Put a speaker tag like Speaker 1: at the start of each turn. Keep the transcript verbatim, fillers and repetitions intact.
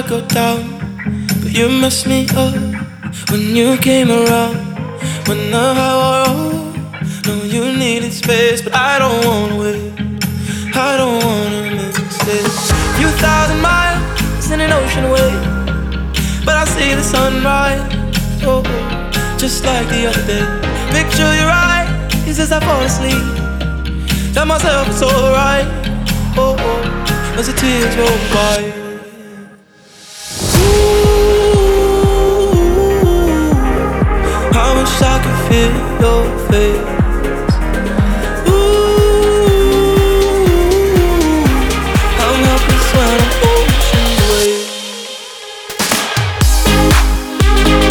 Speaker 1: go down, but you messed me up when you came around. When the high wore off, no, you needed space, but I don't wanna wait. I don't wanna miss it. Few thousand miles in an ocean away, but I see the sunrise, oh, just like the other day. Picture your eyes as I fall asleep. Tell myself it's alright, oh, oh, as the tears roll by. Ooh, I wish I could feel your face.